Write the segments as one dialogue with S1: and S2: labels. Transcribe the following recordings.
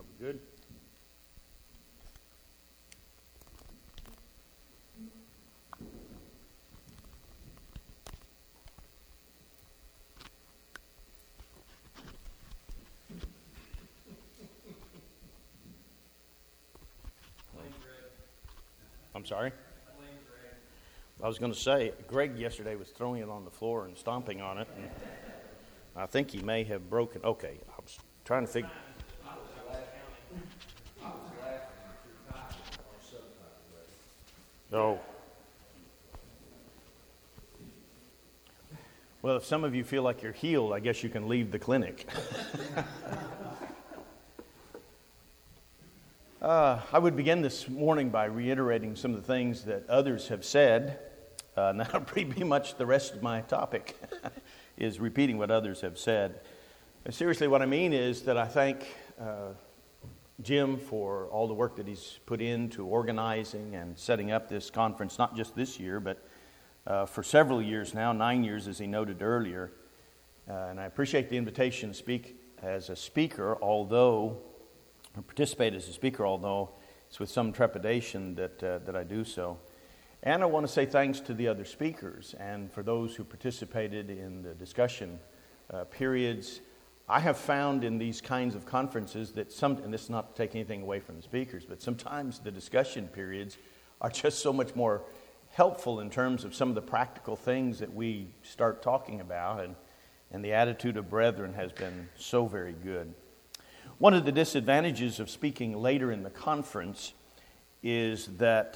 S1: Are we good? I'm sorry? I was going to say, Greg yesterday was throwing it on the floor and stomping on it, and I think he may have broken. Okay, I was trying to figure. Oh. Well, if some of you feel like you're healed, I guess you can leave the clinic. I would begin this morning by reiterating some of the things that others have said. And that'll pretty be much the rest of my topic, is repeating what others have said. And seriously, what I mean is that I thank Jim for all the work that he's put into organizing and setting up this conference, not just this year, but for several years now, 9 years as he noted earlier. And I appreciate the invitation to speak as a speaker, or participate as a speaker, although it's with some trepidation that I do so. And I want to say thanks to the other speakers and for those who participated in the discussion periods. I have found in these kinds of conferences that and this is not to take anything away from the speakers, but sometimes the discussion periods are just so much more helpful in terms of some of the practical things that we start talking about, and the attitude of brethren has been so very good. One of the disadvantages of speaking later in the conference is that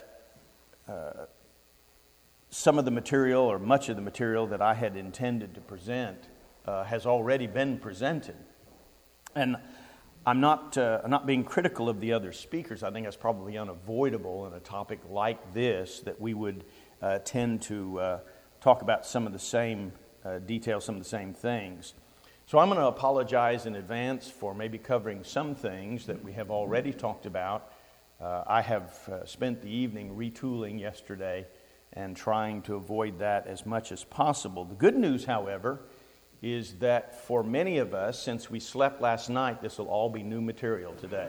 S1: some of the material, or much of the material that I had intended to present has already been presented. And I'm not being critical of the other speakers. I think that's probably unavoidable in a topic like this, that we would tend to talk about some of the same details, some of the same things. So I'm going to apologize in advance for maybe covering some things that we have already talked about. I have spent the evening retooling yesterday and trying to avoid that as much as possible. The good news, however, is that for many of us, since we slept last night, this will all be new material today.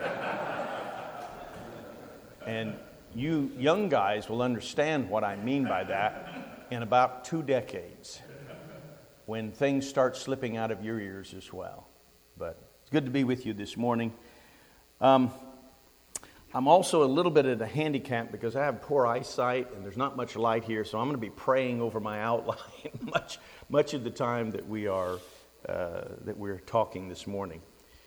S1: And you young guys will understand what I mean by that in about 2 decades, when things start slipping out of your ears as well. But it's good to be with you this morning. I'm also a little bit at a handicap because I have poor eyesight and there's not much light here, so I'm going to be praying over my outline much of the time that we're talking this morning.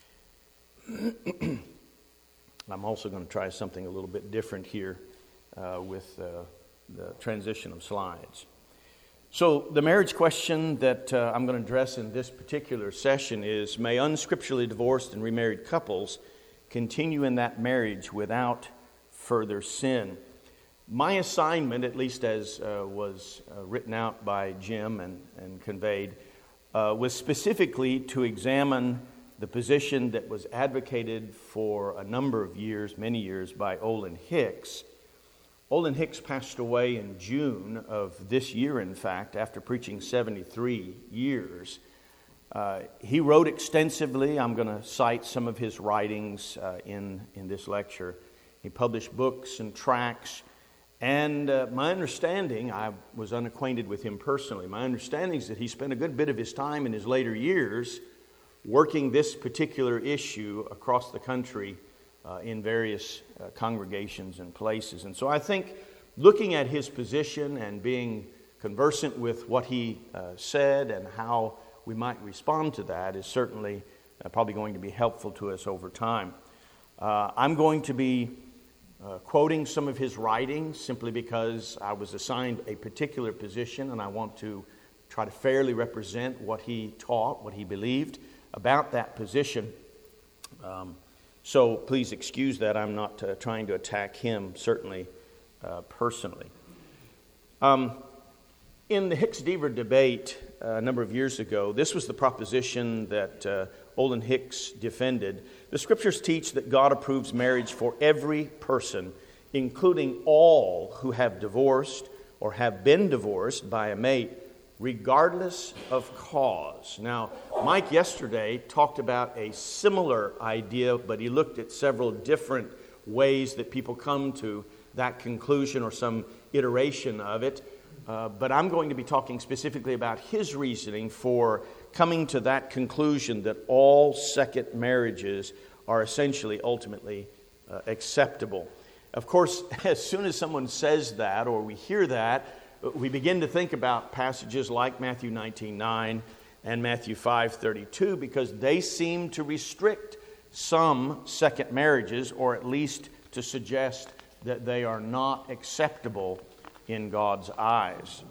S1: I'm also going to try something a little bit different here with the transition of slides. So the marriage question that I'm going to address in this particular session is, may unscripturally divorced and remarried couples continue in that marriage without further sin? My assignment, at least as was written out by Jim and conveyed, was specifically to examine the position that was advocated for a number of years, many years, by Olin Hicks. Olin Hicks passed away in June of this year, in fact, after preaching 73 years. He wrote extensively. I'm going to cite some of his writings in this lecture. He published books and tracts. And my understanding, I was unacquainted with him personally, my understanding is that he spent a good bit of his time in his later years working this particular issue across the country in various congregations and places. And so I think looking at his position and being conversant with what he said and how we might respond to that is certainly probably going to be helpful to us over time. I'm going to be quoting some of his writings simply because I was assigned a particular position and I want to try to fairly represent what he taught, what he believed about that position. So please excuse that. I'm not trying to attack him, certainly personally. In the Hicks-Deaver debate a number of years ago, this was the proposition that Olin Hicks defended. The Scriptures teach that God approves marriage for every person, including all who have divorced or have been divorced by a mate regardless of cause. Now, Mike yesterday talked about a similar idea, but he looked at several different ways that people come to that conclusion or some iteration of it. But I'm going to be talking specifically about his reasoning for coming to that conclusion that all second marriages are essentially, ultimately, acceptable. Of course, as soon as someone says that or we hear that, we begin to think about passages like Matthew 19:9 and Matthew 5:32 because they seem to restrict some second marriages, or at least to suggest that they are not acceptable in God's eyes.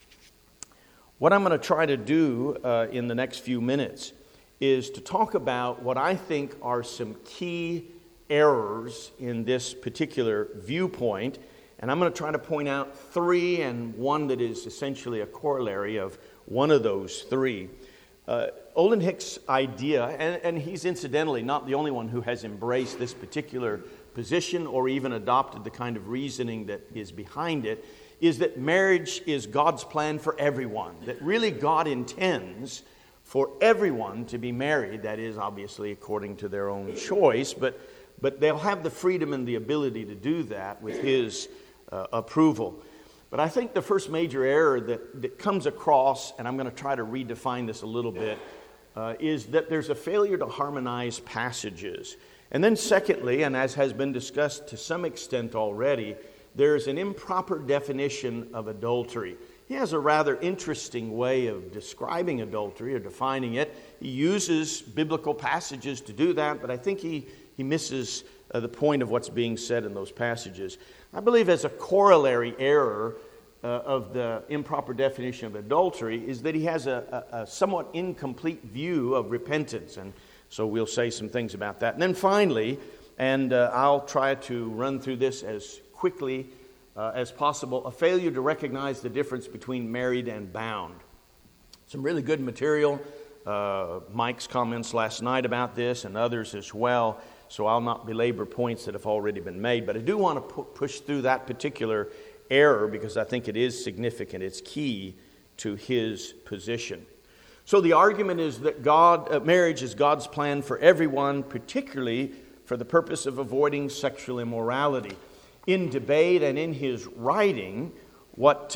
S1: What I'm going to try to do in the next few minutes is to talk about what I think are some key errors in this particular viewpoint, and I'm going to try to point out three and one that is essentially a corollary of one of those three. Olin Hicks' idea, and he's incidentally not the only one who has embraced this particular position or even adopted the kind of reasoning that is behind it, is that marriage is God's plan for everyone, that really God intends for everyone to be married. That is obviously according to their own choice, but they'll have the freedom and the ability to do that with His approval. But I think the first major error that comes across, and I'm going to try to redefine this a little bit, is that there's a failure to harmonize passages. And then secondly, and as has been discussed to some extent already, there's an improper definition of adultery. He has a rather interesting way of describing adultery or defining it. He uses biblical passages to do that, but I think he misses the point of what's being said in those passages. I believe as a corollary error of the improper definition of adultery is that he has a somewhat incomplete view of repentance, and so we'll say some things about that. And then finally, and I'll try to run through this as quickly as possible, a failure to recognize the difference between married and bound. Some really good material, Mike's comments last night about this and others as well, so I'll not belabor points that have already been made, but I do want to push through that particular error because I think it is significant. It's key to his position. So the argument is that marriage is God's plan for everyone, particularly for the purpose of avoiding sexual immorality. In debate and in his writing, what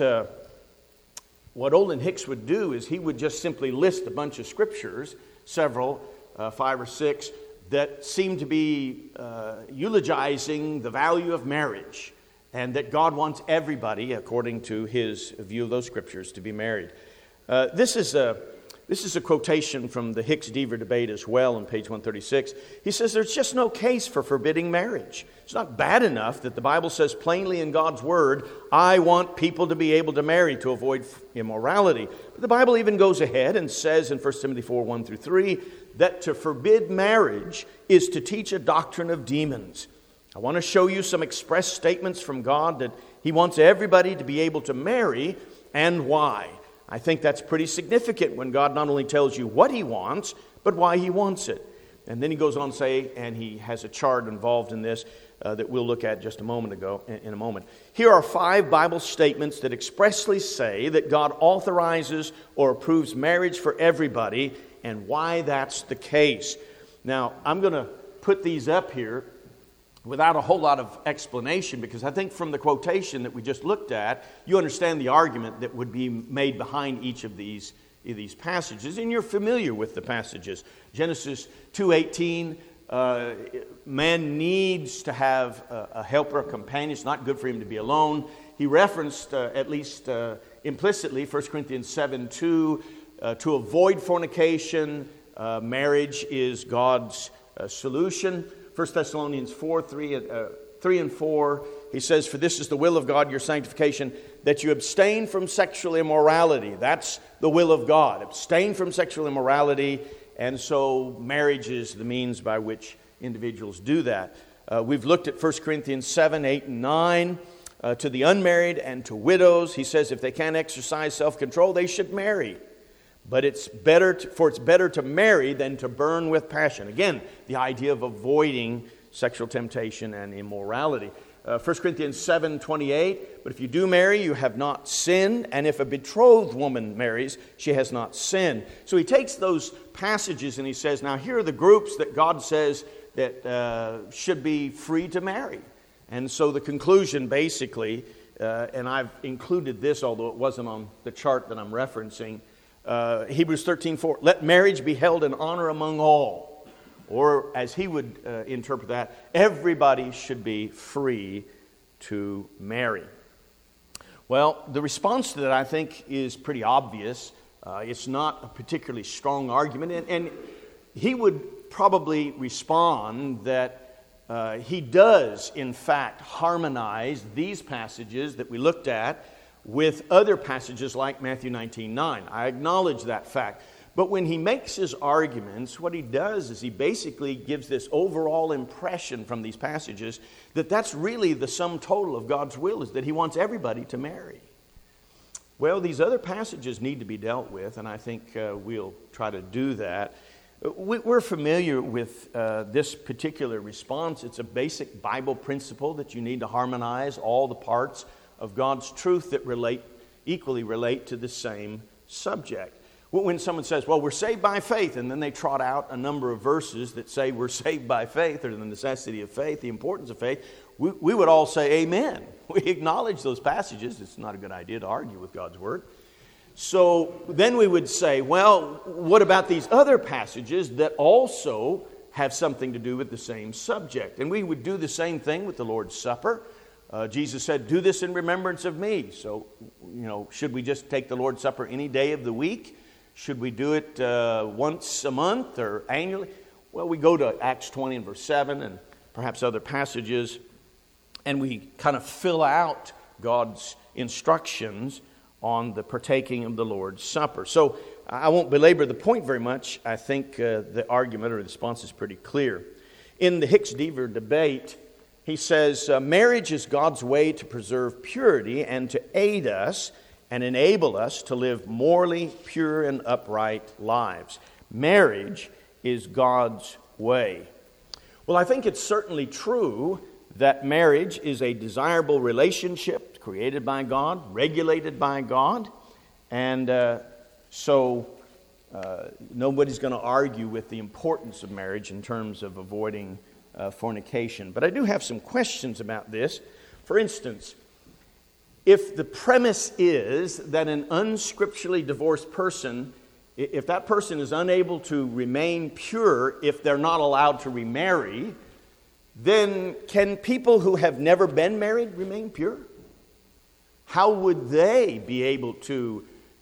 S1: Olin Hicks would do is he would just simply list a bunch of scriptures, several, 5 or 6, that seem to be eulogizing the value of marriage and that God wants everybody, according to his view of those scriptures, to be married. This is a quotation from the Hicks-Deaver debate as well on page 136. He says, there's just no case for forbidding marriage. It's not bad enough that the Bible says plainly in God's Word, I want people to be able to marry to avoid immorality. But the Bible even goes ahead and says in 1 Timothy 4, 1 through 3, that to forbid marriage is to teach a doctrine of demons. I want to show you some express statements from God that He wants everybody to be able to marry and why. I think that's pretty significant when God not only tells you what He wants, but why He wants it. And then He goes on to say, and he has a chart involved in this that we'll look at just in a moment. Here are 5 Bible statements that expressly say that God authorizes or approves marriage for everybody and why that's the case. Now, I'm going to put these up here without a whole lot of explanation, because I think from the quotation that we just looked at, you understand the argument that would be made behind each of these passages, and you're familiar with the passages. Genesis 2:18, man needs to have a helper, a companion. It's not good for him to be alone. He referenced, at least implicitly, 1 Corinthians 7:2, to avoid fornication. Marriage is God's solution. 1 Thessalonians 4, 3 and 4, he says, for this is the will of God, your sanctification, that you abstain from sexual immorality. That's the will of God. Abstain from sexual immorality, and so marriage is the means by which individuals do that. We've looked at 1 Corinthians 7, 8, and 9. To the unmarried and to widows, he says if they can't exercise self-control, they should marry. But it's better to marry than to burn with passion. Again, the idea of avoiding sexual temptation and immorality. 1 Corinthians 7:28, but if you do marry, you have not sinned, and if a betrothed woman marries, she has not sinned. So he takes those passages and he says, now here are the groups that God says that should be free to marry. And so the conclusion basically, and I've included this, although it wasn't on the chart that I'm referencing, Hebrews 13:4, let marriage be held in honor among all. Or as he would interpret that, everybody should be free to marry. Well, the response to that, I think, is pretty obvious. It's not a particularly strong argument. And he would probably respond that he does, in fact, harmonize these passages that we looked at with other passages like Matthew 19:9. I acknowledge that fact. But when he makes his arguments, what he does is he basically gives this overall impression from these passages that that's really the sum total of God's will, is that he wants everybody to marry. Well, these other passages need to be dealt with, and I think we'll try to do that. We're familiar with this particular response. It's a basic Bible principle that you need to harmonize all the parts of God's truth that equally relate to the same subject. When someone says, well, we're saved by faith, and then they trot out a number of verses that say we're saved by faith, or the necessity of faith, the importance of faith, we would all say amen. We acknowledge those passages. It's not a good idea to argue with God's Word. So then we would say, well, what about these other passages that also have something to do with the same subject? And we would do the same thing with the Lord's Supper. Jesus said, do this in remembrance of me. So, should we just take the Lord's Supper any day of the week? Should we do it once a month or annually? Well, we go to Acts 20 and verse 7 and perhaps other passages, and we kind of fill out God's instructions on the partaking of the Lord's Supper. So I won't belabor the point very much. I think the argument or the response is pretty clear. In the Hicks-Deaver debate, he says, marriage is God's way to preserve purity and to aid us and enable us to live morally pure and upright lives. Marriage is God's way. Well, I think it's certainly true that marriage is a desirable relationship created by God, regulated by God, and so nobody's going to argue with the importance of marriage in terms of avoiding fornication. But I do have some questions about this. For instance, if the premise is that an unscripturally divorced person, if that person is unable to remain pure if they're not allowed to remarry, then can people who have never been married remain pure? How would they be able to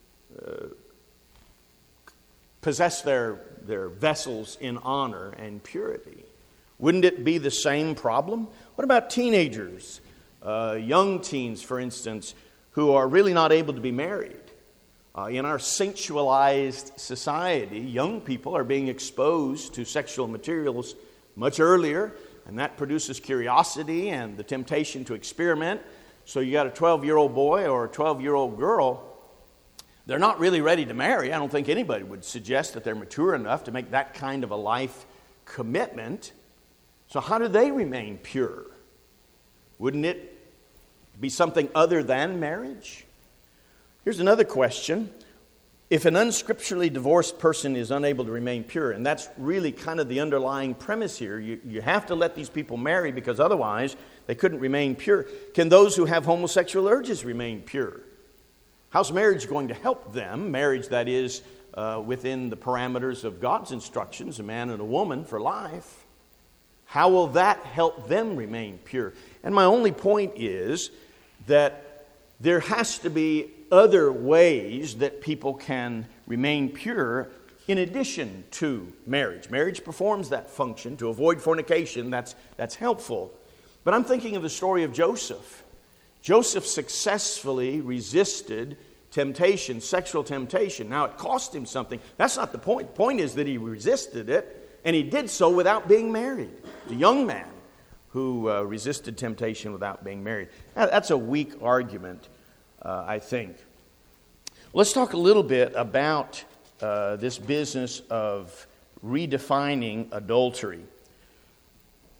S1: possess their vessels in honor and purity? Wouldn't it be the same problem? What about teenagers? Young teens, for instance, who are really not able to be married. In our sensualized society, young people are being exposed to sexual materials much earlier, and that produces curiosity and the temptation to experiment. So you got a 12-year-old boy or a 12-year-old girl, they're not really ready to marry. I don't think anybody would suggest that they're mature enough to make that kind of a life commitment. So how do they remain pure? Wouldn't it be something other than marriage? Here's another question. If an unscripturally divorced person is unable to remain pure, and that's really kind of the underlying premise here, you have to let these people marry because otherwise they couldn't remain pure. Can those who have homosexual urges remain pure? How's marriage going to help them? Marriage, that is, within the parameters of God's instructions, a man and a woman for life. How will that help them remain pure? And my only point is that there has to be other ways that people can remain pure in addition to marriage. Marriage performs that function to avoid fornication. That's helpful. But I'm thinking of the story of Joseph. Joseph successfully resisted temptation, sexual temptation. Now, it cost him something. That's not the point. The point is that he resisted it, and he did so without being married. The young man who resisted temptation without being married. Now, that's a weak argument, I think. Let's talk a little bit about this business of redefining adultery.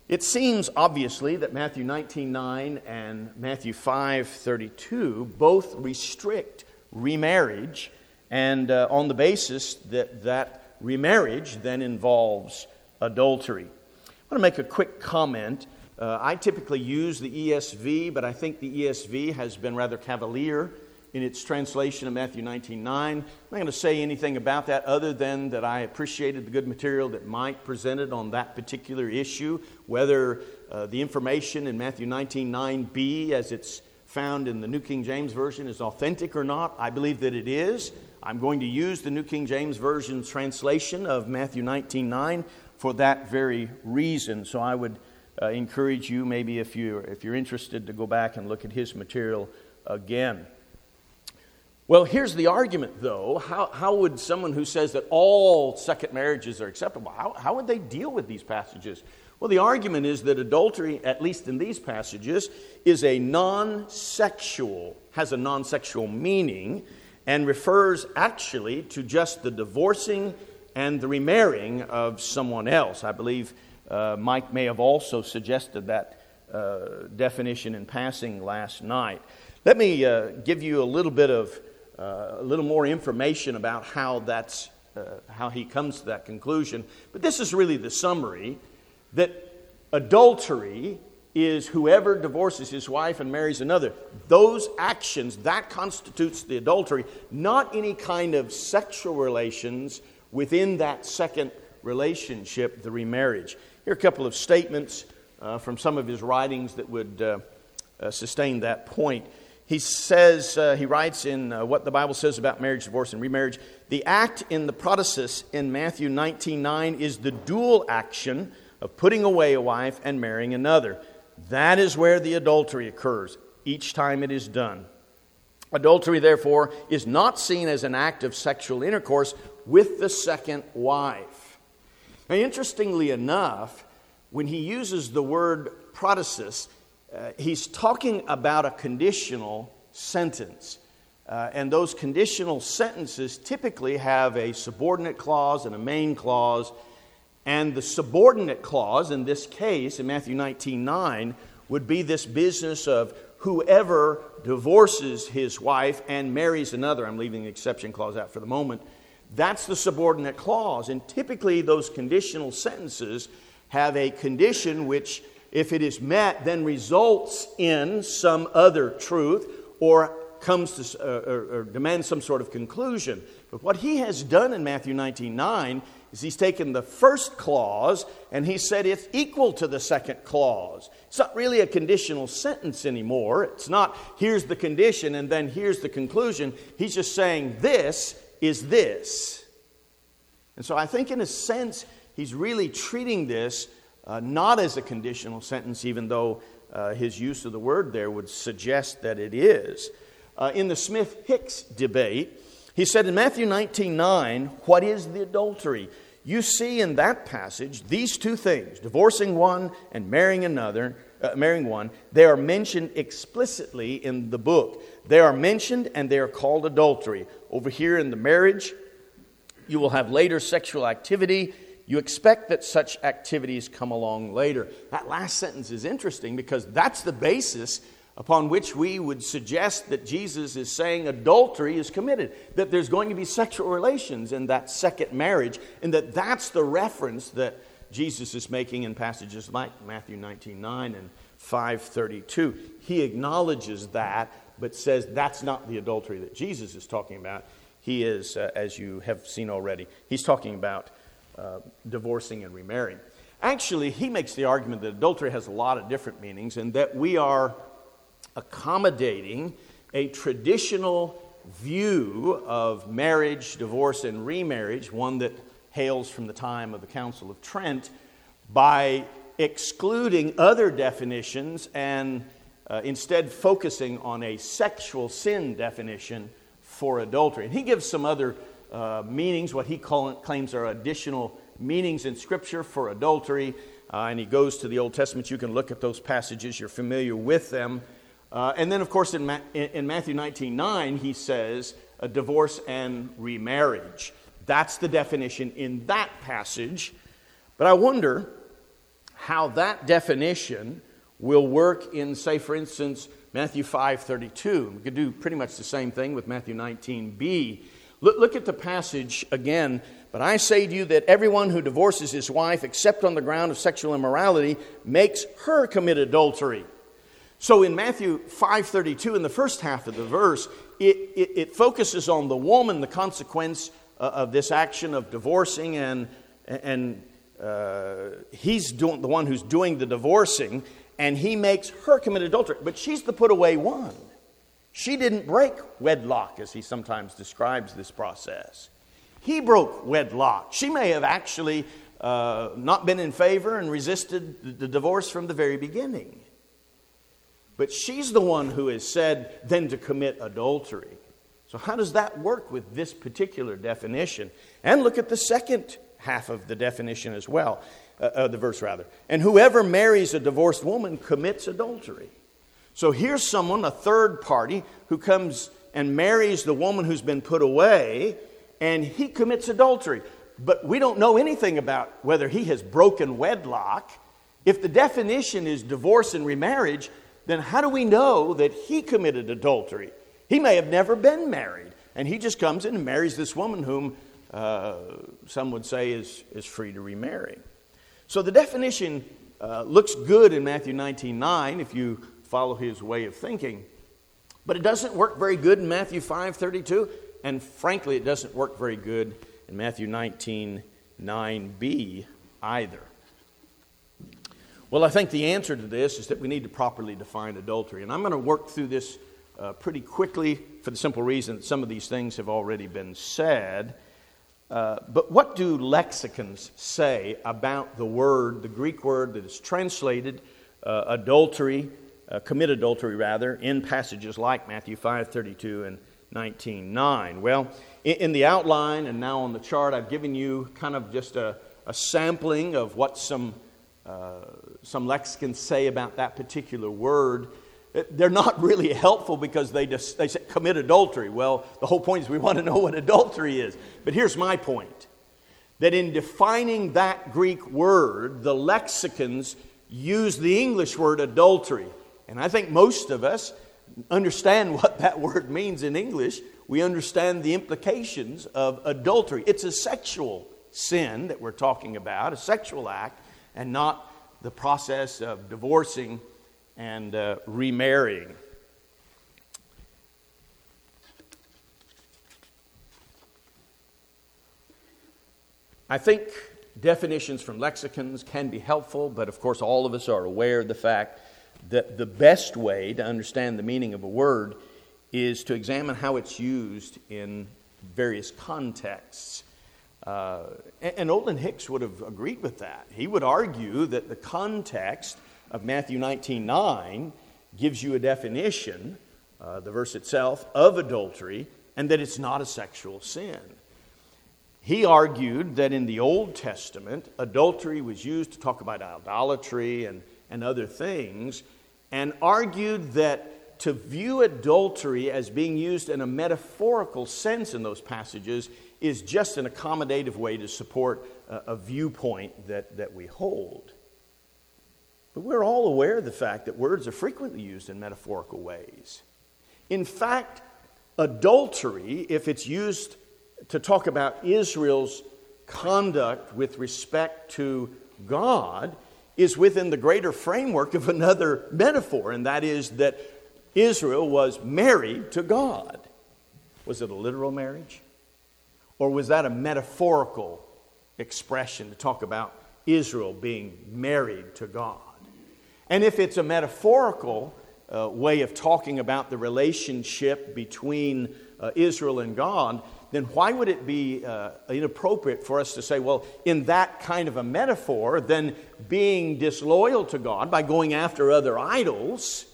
S1: It seems, obviously, that Matthew 19:9 and Matthew 5:32 both restrict remarriage, and on the basis that remarriage then involves adultery. I want to make a quick comment. I typically use the ESV, but I think the ESV has been rather cavalier in its translation of Matthew 19:9. I'm not going to say anything about that other than that I appreciated the good material that Mike presented on that particular issue, whether the information in Matthew 19:9b, as it's found in the New King James Version, is authentic or not. I believe that it is. I'm going to use the New King James Version's translation of Matthew 19:9 for that very reason. So I would encourage you, maybe if you're interested, to go back and look at his material again. Well, here's the argument, though. How would someone who says that all second marriages are acceptable, how would they deal with these passages? Well, the argument is that adultery, at least in these passages, has a non-sexual meaning, and refers actually to just the divorcing and the remarrying of someone else. I believe Mike may have also suggested that definition in passing last night. Let me give you a little more information about how he comes to that conclusion. But this is really the summary, that adultery is whoever divorces his wife and marries another. Those actions, that constitutes the adultery, not any kind of sexual relations within that second relationship, the remarriage. Here are a couple of statements from some of his writings that would sustain that point. He says, he writes in what the Bible says about marriage, divorce, and remarriage, the act in the protasis in Matthew 19:9 is the dual action of putting away a wife and marrying another. That is where the adultery occurs, each time it is done. Adultery, therefore, is not seen as an act of sexual intercourse with the second wife. Now, interestingly enough, when he uses the word protasis, he's talking about a conditional sentence. And those conditional sentences typically have a subordinate clause and a main clause. And the subordinate clause, in this case, in Matthew 19:9, would be this business of whoever divorces his wife and marries another. I'm leaving the exception clause out for the moment. That's the subordinate clause. And typically those conditional sentences have a condition which, if it is met, then results in some other truth or comes to or demands some sort of conclusion. But what he has done in Matthew 19:9 is he's taken the first clause and he said it's equal to the second clause. It's not really a conditional sentence anymore. It's not here's the condition and then here's the conclusion. He's just saying this is this. And so I think in a sense he's really treating this not as a conditional sentence, even though his use of the word there would suggest that it is. In the Smith-Hicks debate, he said in Matthew 19:9, what is the adultery? You see in that passage these two things, divorcing one and marrying one, they are mentioned explicitly in the book. They are mentioned and they are called adultery. Over here in the marriage, you will have later sexual activity. You expect that such activities come along later. That last sentence is interesting because that's the basis upon which we would suggest that Jesus is saying adultery is committed, that there's going to be sexual relations in that second marriage, and that's the reference that Jesus is making in passages like Matthew 19:9 and 5:32. He acknowledges that, but says that's not the adultery that Jesus is talking about. He is, as you have seen already, he's talking about divorcing and remarrying. Actually, he makes the argument that adultery has a lot of different meanings and that we are accommodating a traditional view of marriage, divorce, and remarriage, one that hails from the time of the Council of Trent, by excluding other definitions and instead focusing on a sexual sin definition for adultery. And he gives some other meanings, what he claims are additional meanings in Scripture for adultery. And he goes to the Old Testament. You can look at those passages. You're familiar with them. And then, of course, in Matthew 19:9, he says a divorce and remarriage. That's the definition in that passage. But I wonder, how that definition will work in, say, for instance, Matthew 5:32. We could do pretty much the same thing with Matthew 19b. Look at the passage again. But I say to you that everyone who divorces his wife, except on the ground of sexual immorality, makes her commit adultery. So in Matthew 5:32, in the first half of the verse, it focuses on the woman, the consequence of this action of divorcing, and he's the one who's doing the divorcing, and he makes her commit adultery. But she's the put away one. She didn't break wedlock, as he sometimes describes this process. He broke wedlock. She may have actually not been in favor and resisted the divorce from the very beginning. But she's the one who is said then to commit adultery. So how does that work with this particular definition? And look at the second half of the definition as well, the verse rather. And whoever marries a divorced woman commits adultery. So here's someone, a third party, who comes and marries the woman who's been put away, and he commits adultery. But we don't know anything about whether he has broken wedlock. If the definition is divorce and remarriage, then how do we know that he committed adultery? He may have never been married, and he just comes in and marries this woman whom some would say is free to remarry. So the definition looks good in Matthew 19:9 if you follow his way of thinking. But it doesn't work very good in Matthew 5:32, and frankly, it doesn't work very good in Matthew 19:9b either. Well, I think the answer to this is that we need to properly define adultery. And I'm going to work through this pretty quickly for the simple reason that some of these things have already been said. But what do lexicons say about the word, the Greek word that is translated adultery, commit adultery rather, in passages like Matthew 5:32 and 19:9? Well, in the outline and now on the chart, I've given you kind of just a sampling of what some lexicons say about that particular word. They're not really helpful because they say commit adultery. Well, the whole point is we want to know what adultery is. But here's my point, that in defining that Greek word, the lexicons use the English word adultery. And I think most of us understand what that word means in English. We understand the implications of adultery. It's a sexual sin that we're talking about, a sexual act, and not the process of divorcing and remarrying. I think definitions from lexicons can be helpful, but of course all of us are aware of the fact that the best way to understand the meaning of a word is to examine how it's used in various contexts. And Olin Hicks would have agreed with that. He would argue that the context of Matthew 19:9 gives you a definition, the verse itself, of adultery, and that it's not a sexual sin. He argued that in the Old Testament, adultery was used to talk about idolatry and other things, and argued that to view adultery as being used in a metaphorical sense in those passages is just an accommodative way to support a viewpoint that we hold. But we're all aware of the fact that words are frequently used in metaphorical ways. In fact, adultery, if it's used to talk about Israel's conduct with respect to God, is within the greater framework of another metaphor, and that is that Israel was married to God. Was it a literal marriage? Or was that a metaphorical expression to talk about Israel being married to God? And if it's a metaphorical way of talking about the relationship between Israel and God, then why would it be inappropriate for us to say, well, in that kind of a metaphor, then being disloyal to God by going after other idols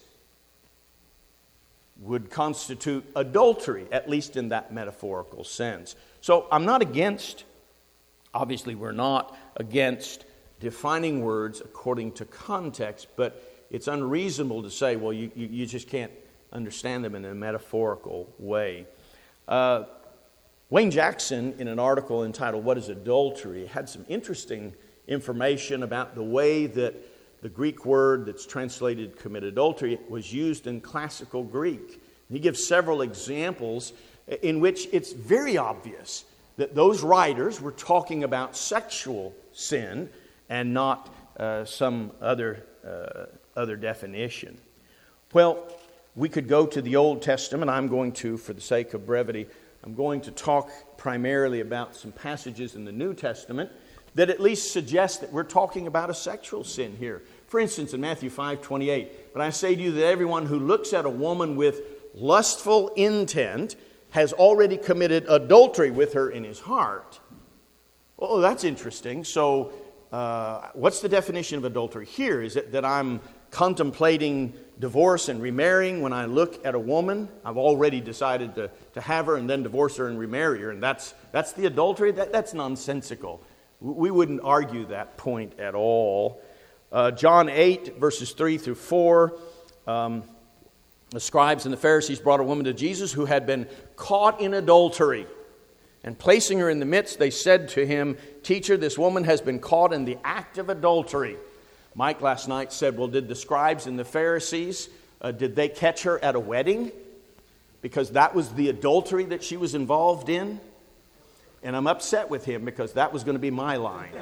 S1: would constitute adultery, at least in that metaphorical sense. So I'm not against, obviously we're not against defining words according to context, but it's unreasonable to say, well, you just can't understand them in a metaphorical way. Wayne Jackson, in an article entitled "What is Adultery?" had some interesting information about the way that the Greek word that's translated commit adultery was used in classical Greek. He gives several examples in which it's very obvious that those writers were talking about sexual sin and not some other definition. Well, we could go to the Old Testament. I'm going to, for the sake of brevity, I'm going to talk primarily about some passages in the New Testament that at least suggest that we're talking about a sexual sin here. For instance, in Matthew 5:28, "But I say to you that everyone who looks at a woman with lustful intent has already committed adultery with her in his heart." Oh, that's interesting. So, what's the definition of adultery here? Is it that I'm contemplating divorce and remarrying when I look at a woman? I've already decided to have her and then divorce her and remarry her, and that's the adultery? That's nonsensical. We wouldn't argue that point at all. John 8, verses 3 through 4, the scribes and the Pharisees brought a woman to Jesus who had been caught in adultery. And placing her in the midst, they said to him, "Teacher, this woman has been caught in the act of adultery." Mike last night said, well, did the scribes and the Pharisees, did they catch her at a wedding? Because that was the adultery that she was involved in? And I'm upset with him because that was going to be my line.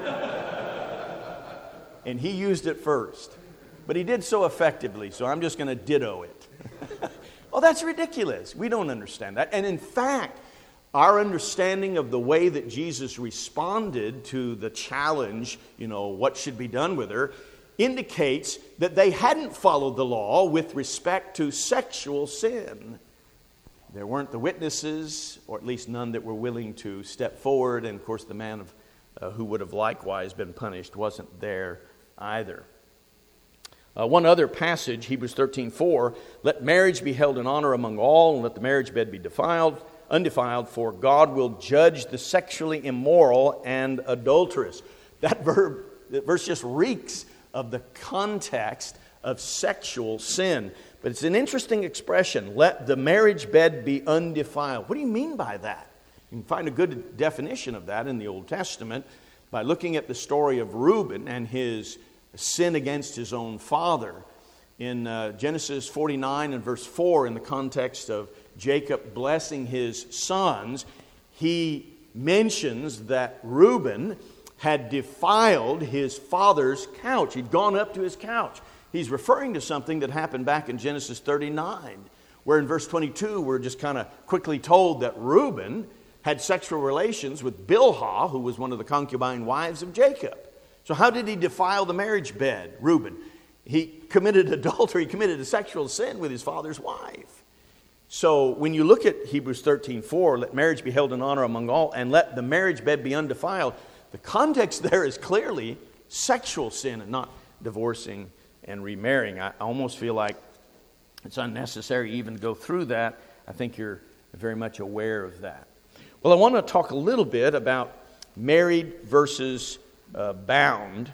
S1: And he used it first. But he did so effectively, so I'm just going to ditto it. Oh, that's ridiculous. We don't understand that. And in fact, our understanding of the way that Jesus responded to the challenge, what should be done with her, indicates that they hadn't followed the law with respect to sexual sin. There weren't the witnesses, or at least none that were willing to step forward. And of course, the man who would have likewise been punished wasn't there either. One other passage, Hebrews 13:4, "Let marriage be held in honor among all, and let the marriage bed be undefiled, for God will judge the sexually immoral and adulterous." That verse just reeks of the context of sexual sin. But it's an interesting expression, "let the marriage bed be undefiled." What do you mean by that? You can find a good definition of that in the Old Testament by looking at the story of Reuben and his sin against his own father. In Genesis 49 and verse 4, in the context of Jacob blessing his sons, he mentions that Reuben had defiled his father's couch. He'd gone up to his couch. He's referring to something that happened back in Genesis 39, where in verse 22 we're just kind of quickly told that Reuben had sexual relations with Bilhah, who was one of the concubine wives of Jacob. So how did he defile the marriage bed, Reuben? He committed adultery, he committed a sexual sin with his father's wife. So when you look at Hebrews 13:4, "Let marriage be held in honor among all, and let the marriage bed be undefiled," the context there is clearly sexual sin and not divorcing and remarrying. I almost feel like it's unnecessary to even go through that. I think you're very much aware of that. Well, I want to talk a little bit about married versus bound.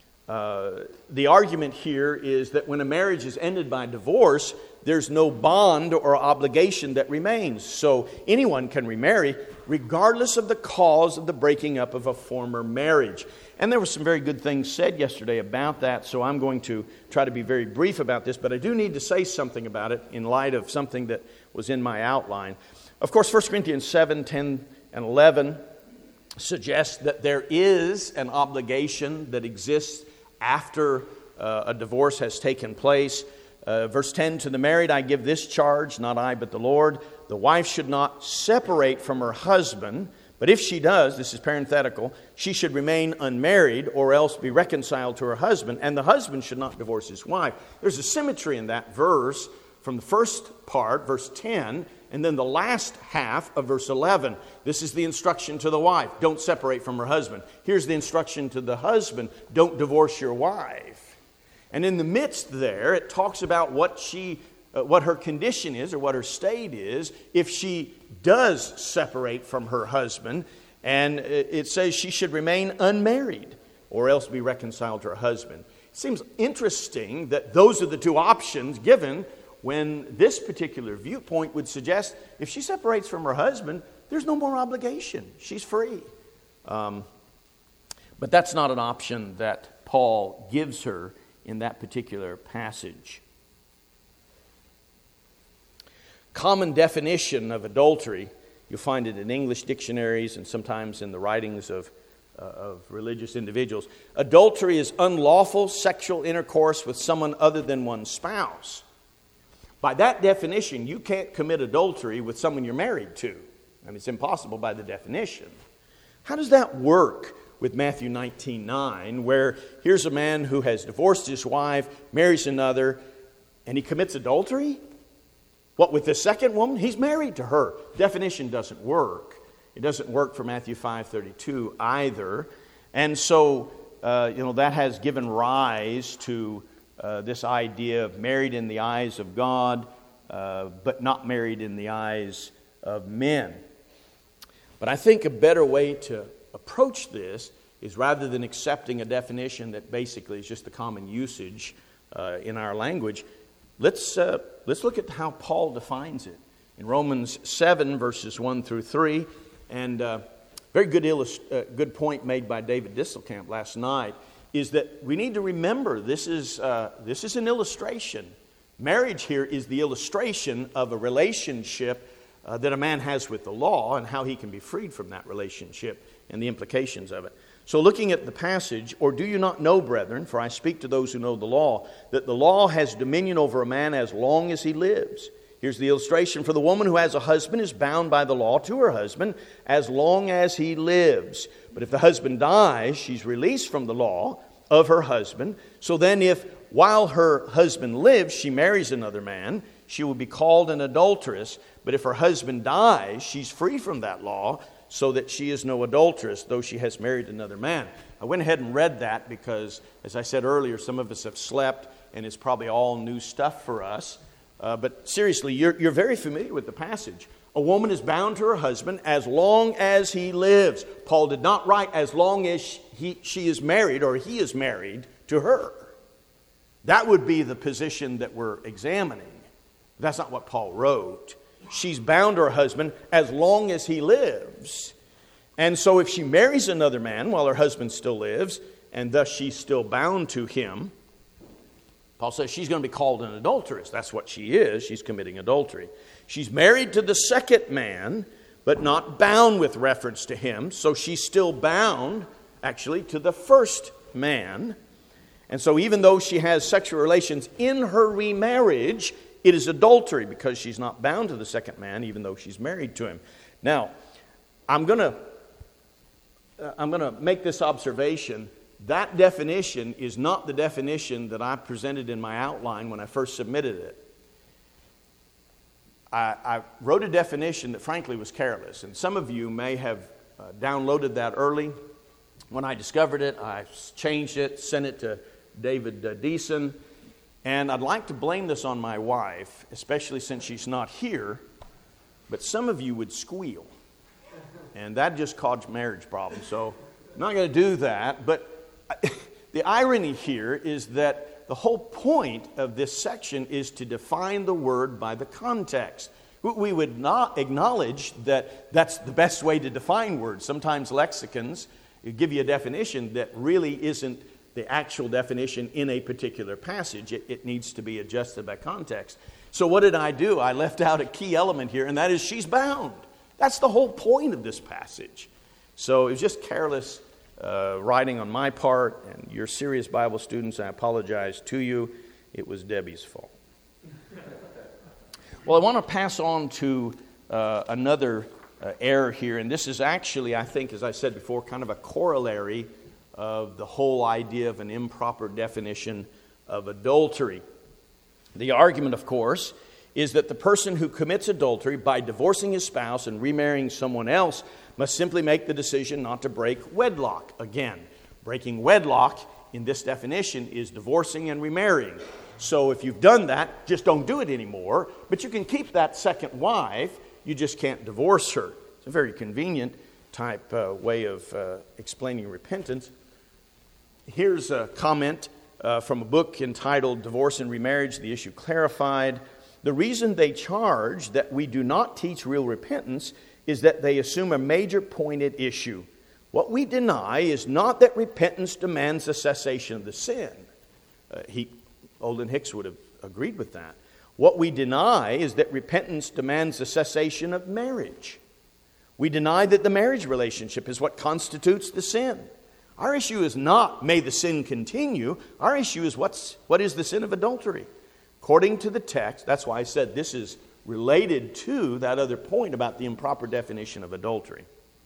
S1: The argument here is that when a marriage is ended by divorce, there's no bond or obligation that remains. So anyone can remarry regardless of the cause of the breaking up of a former marriage. And there were some very good things said yesterday about that, so I'm going to try to be very brief about this, but I do need to say something about it in light of something that was in my outline. Of course, 1 Corinthians 7, 10, and 11 suggests that there is an obligation that exists after a divorce has taken place. Verse 10, "To the married I give this charge, not I but the Lord. The wife should not separate from her husband, but if she does," this is parenthetical, "she should remain unmarried or else be reconciled to her husband, and the husband should not divorce his wife." There's a symmetry in that verse from the first part, verse 10, and then the last half of verse 11. This is the instruction to the wife, don't separate from her husband. Here's the instruction to the husband, don't divorce your wife. And in the midst there, it talks about what her condition is or what her state is if she does separate from her husband. And it says she should remain unmarried or else be reconciled to her husband. It seems interesting that those are the two options given when this particular viewpoint would suggest if she separates from her husband, there's no more obligation. She's free. But that's not an option that Paul gives her in that particular passage. Common definition of adultery, you'll find it in English dictionaries and sometimes in the writings of religious individuals. Adultery is unlawful sexual intercourse with someone other than one's spouse. By that definition, you can't commit adultery with someone you're married to. I mean, it's impossible by the definition. How does that work with Matthew 19:9, where here's a man who has divorced his wife, marries another, and he commits adultery? What, with the second woman? He's married to her. Definition doesn't work. It doesn't work for Matthew 5:32 either. And so, that has given rise to this idea of married in the eyes of God, but not married in the eyes of men. But I think a better way to approach this is, rather than accepting a definition that basically is just the common usage in our language, let's look at how Paul defines it. In Romans 7, verses 1 through 3, and very good point made by David Disselkamp last night, is that we need to remember this is an illustration. Marriage here is the illustration of a relationship that a man has with the law and how he can be freed from that relationship and the implications of it. So looking at the passage, or do you not know, brethren, for I speak to those who know the law, that the law has dominion over a man as long as he lives. Here's the illustration. For the woman who has a husband is bound by the law to her husband as long as he lives. But if the husband dies, she's released from the law of her husband. So then if, while her husband lives, she marries another man, she will be called an adulteress. But if her husband dies, she's free from that law, so that she is no adulteress, though she has married another man. I went ahead and read that because, as I said earlier, some of us have slept, and it's probably all new stuff for us. But seriously, you're very familiar with the passage. A woman is bound to her husband as long as he lives. Paul did not write as long as she is married or he is married to her. That would be the position that we're examining. That's not what Paul wrote. She's bound to her husband as long as he lives. And so if she marries another man while her husband still lives, and thus she's still bound to him, Paul says she's going to be called an adulteress. That's what she is. She's committing adultery. She's married to the second man, but not bound with reference to him. So she's still bound, actually, to the first man. And so even though she has sexual relations in her remarriage, it is adultery because she's not bound to the second man, even though she's married to him. Now, I'm going to make this observation. That definition is not the definition that I presented in my outline when I first submitted it. I wrote a definition that frankly was careless, and some of you may have downloaded that early. When I discovered it, I changed it, sent it to David Deason, and I'd like to blame this on my wife, especially since she's not here, but some of you would squeal, and that just caused marriage problems, so I'm not going to do that. But the irony here is that the whole point of this section is to define the word by the context. We would not acknowledge that that's the best way to define words. Sometimes lexicons give you a definition that really isn't the actual definition in a particular passage. It needs to be adjusted by context. So what did I do? I left out a key element here, and that is she's bound. That's the whole point of this passage. So it was just careless writing on my part, and you're serious Bible students, I apologize to you. It was Debbie's fault. Well, I want to pass on to another error here, and this is actually, I think, as I said before, kind of a corollary of the whole idea of an improper definition of adultery. The argument, of course, is that the person who commits adultery by divorcing his spouse and remarrying someone else must simply make the decision not to break wedlock again. Breaking wedlock in this definition is divorcing and remarrying. So if you've done that, just don't do it anymore. But you can keep that second wife. You just can't divorce her. It's a very convenient type way of explaining repentance. Here's a comment from a book entitled Divorce and Remarriage, The Issue Clarified. The reason they charge that we do not teach real repentance is that they assume a major pointed issue. What we deny is not that repentance demands the cessation of the sin. Olden Hicks would have agreed with that. What we deny is that repentance demands the cessation of marriage. We deny that the marriage relationship is what constitutes the sin. Our issue is not, may the sin continue. Our issue is, what is the sin of adultery? According to the text, that's why I said this is related to that other point about the improper definition of adultery.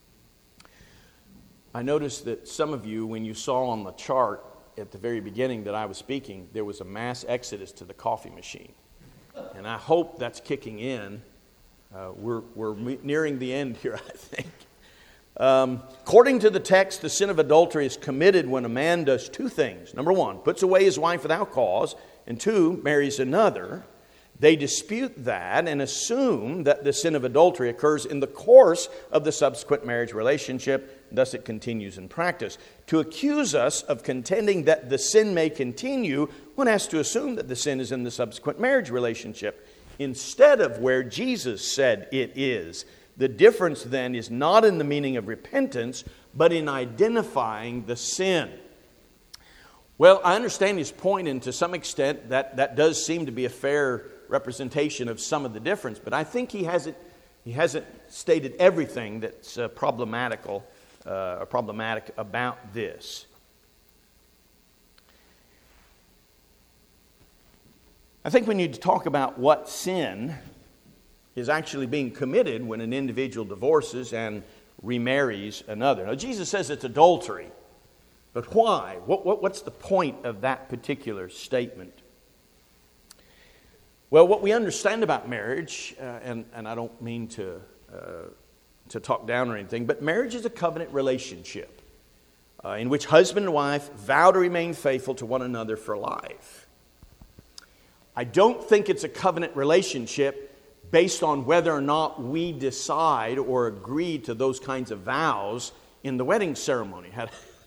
S1: I noticed that some of you, when you saw on the chart at the very beginning that I was speaking, there was a mass exodus to the coffee machine. And I hope that's kicking in. We're nearing the end here, I think. According to the text, the sin of adultery is committed when a man does two things. Number one, puts away his wife without cause, and two, marries another. They dispute that and assume that the sin of adultery occurs in the course of the subsequent marriage relationship, thus it continues in practice. To accuse us of contending that the sin may continue, one has to assume that the sin is in the subsequent marriage relationship, instead of where Jesus said it is. The difference then is not in the meaning of repentance, but in identifying the sin. Well, I understand his point, and to some extent that does seem to be a fair representation of some of the difference, but I think he hasn't stated everything that's problematic about this. I think we need to talk about what sin is actually being committed when an individual divorces and remarries another. Now, Jesus says it's adultery, but why? What's the point of that particular statement? Well, what we understand about marriage, and I don't mean to talk down or anything, but marriage is a covenant relationship in which husband and wife vow to remain faithful to one another for life. I don't think it's a covenant relationship based on whether or not we decide or agree to those kinds of vows in the wedding ceremony. Had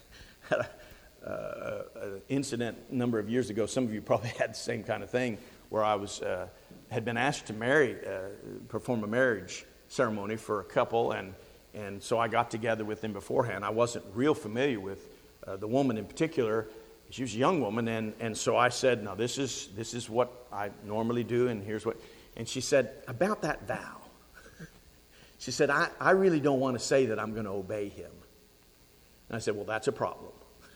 S1: an incident a number of years ago. Some of you probably had the same kind of thing, where I had been asked to perform a marriage ceremony for a couple, and so I got together with them beforehand. I wasn't real familiar with the woman in particular. She was a young woman, and so I said, "Now this is what I normally do, and here's what." And she said, "About that vow," she said, I really don't want to say that I'm going to obey him." And I said, "Well, that's a problem.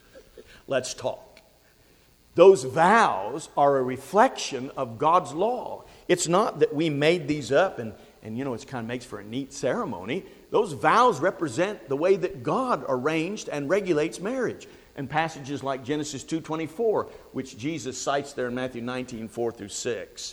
S1: Let's talk." Those vows are a reflection of God's law. It's not that we made these up and it kind of makes for a neat ceremony. Those vows represent the way that God arranged and regulates marriage. And passages like Genesis 2:24, which Jesus cites there in Matthew 19:4-6.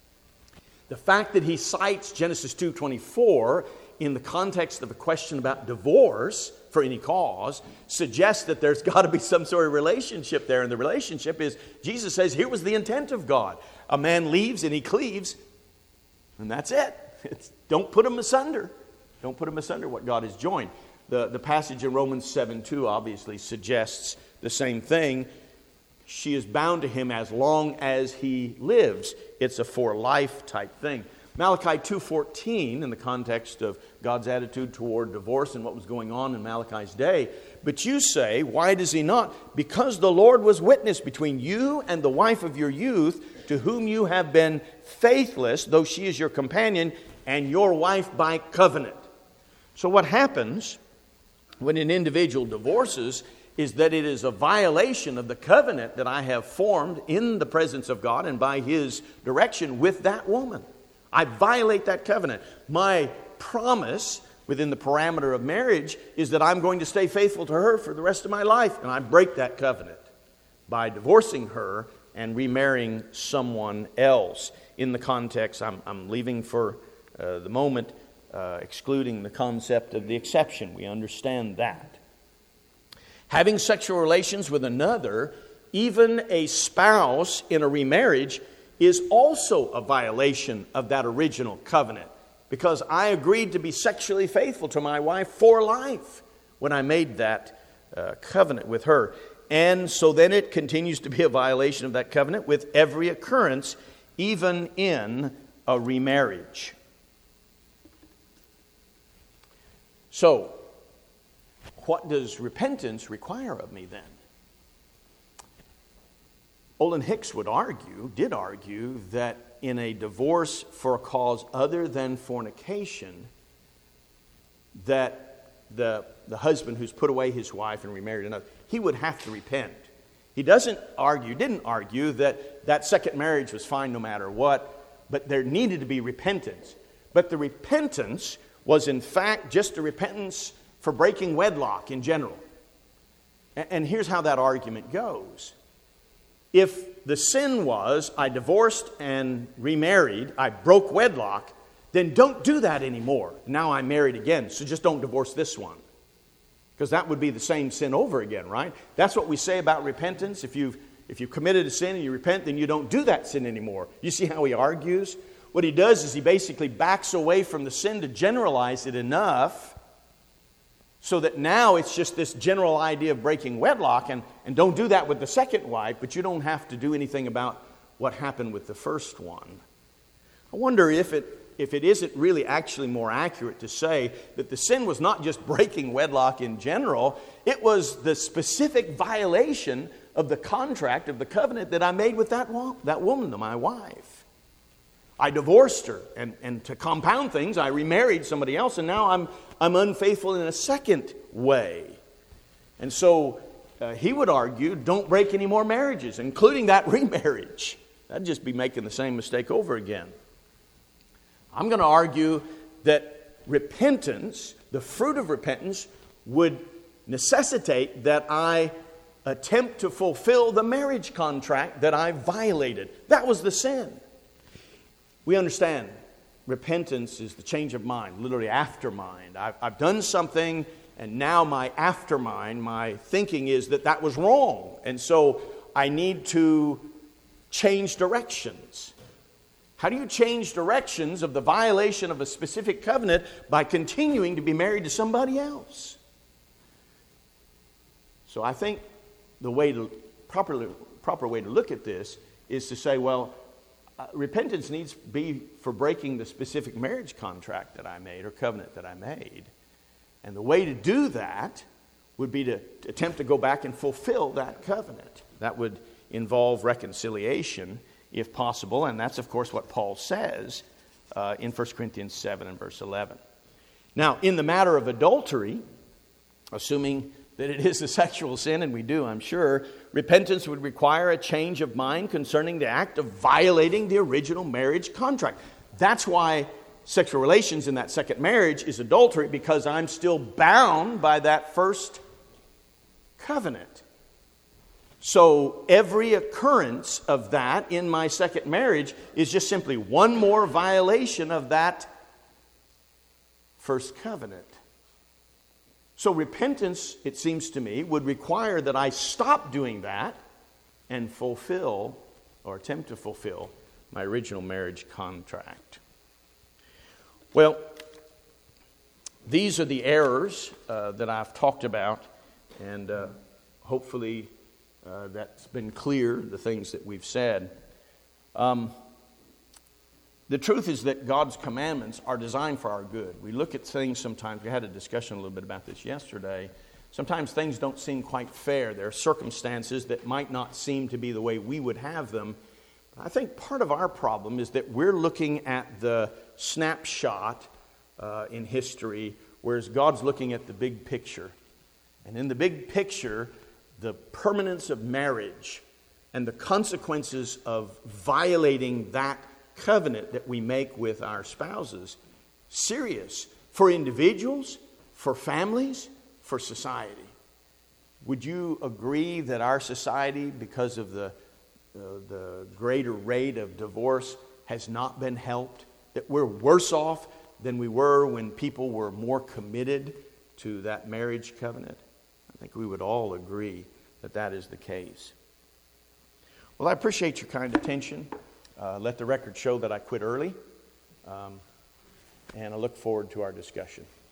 S1: The fact that he cites Genesis 2:24 in the context of a question about divorce for any cause suggests that there's got to be some sort of relationship there. And the relationship is, Jesus says, here was the intent of God. A man leaves and he cleaves, and that's it. Don't put them asunder. Don't put them asunder what God has joined. The passage in Romans 7:2 obviously suggests the same thing. She is bound to him as long as he lives. It's a for life type thing. Malachi 2:14, in the context of God's attitude toward divorce and what was going on in Malachi's day. But you say, why does he not? Because the Lord was witness between you and the wife of your youth, to whom you have been faithless, though she is your companion and your wife by covenant. So what happens when an individual divorces is that it is a violation of the covenant that I have formed in the presence of God and by his direction with that woman. I violate that covenant. My promise within the parameter of marriage is that I'm going to stay faithful to her for the rest of my life, and I break that covenant by divorcing her and remarrying someone else. In the context, I'm leaving for the moment, excluding the concept of the exception. We understand that. Having sexual relations with another, even a spouse in a remarriage, is also a violation of that original covenant, because I agreed to be sexually faithful to my wife for life when I made that covenant with her. And so then it continues to be a violation of that covenant with every occurrence, even in a remarriage. So, what does repentance require of me then? Olin Hicks did argue, that in a divorce for a cause other than fornication, that the husband who's put away his wife and remarried another, he would have to repent. He didn't argue that second marriage was fine no matter what, but there needed to be repentance. But the repentance was in fact just a repentance for breaking wedlock in general. And here's how that argument goes. If the sin was, I divorced and remarried, I broke wedlock, then don't do that anymore. Now I'm married again, so just don't divorce this one. Because that would be the same sin over again, right? That's what we say about repentance. If you've committed a sin and you repent, then you don't do that sin anymore. You see how he argues? What he does is he basically backs away from the sin to generalize it enough so that now it's just this general idea of breaking wedlock, and don't do that with the second wife, but you don't have to do anything about what happened with the first one. I wonder if it isn't really actually more accurate to say that the sin was not just breaking wedlock in general, it was the specific violation of the contract, of the covenant that I made with that woman, my wife. I divorced her, and to compound things, I remarried somebody else, and now I'm unfaithful in a second way. And so he would argue, don't break any more marriages, including that remarriage. That'd just be making the same mistake over again. I'm going to argue that repentance, the fruit of repentance, would necessitate that I attempt to fulfill the marriage contract that I violated. That was the sin. We understand repentance is the change of mind, literally after mind. I've done something, and now my after mind, my thinking is that was wrong. And so I need to change directions. How do you change directions of the violation of a specific covenant by continuing to be married to somebody else? So I think the proper way to look at this is to say, well, repentance needs to be for breaking the specific marriage contract that I made or covenant that I made. And the way to do that would be to attempt to go back and fulfill that covenant. That would involve reconciliation, if possible, and that's, of course, what Paul says in 1 Corinthians 7 and verse 11. Now, in the matter of adultery, assuming that it is a sexual sin, and we do, I'm sure, repentance would require a change of mind concerning the act of violating the original marriage contract. That's why sexual relations in that second marriage is adultery, because I'm still bound by that first covenant. So every occurrence of that in my second marriage is just simply one more violation of that first covenant. So repentance, it seems to me, would require that I stop doing that and fulfill or attempt to fulfill my original marriage contract. Well, these are the errors that I've talked about, and hopefully that's been clear, the things that we've said. The truth is that God's commandments are designed for our good. We look at things sometimes, we had a discussion a little bit about this yesterday. Sometimes things don't seem quite fair. There are circumstances that might not seem to be the way we would have them. I think part of our problem is that we're looking at the snapshot in history, whereas God's looking at the big picture. And in the big picture, the permanence of marriage and the consequences of violating that covenant that we make with our spouses, serious for individuals, for families, for society. Would you agree that our society, because of the greater rate of divorce, has not been helped? That we're worse off than we were when people were more committed to that marriage covenant? I think we would all agree that that is the case. Well, I appreciate your kind attention. Let the record show that I quit early, and I look forward to our discussion.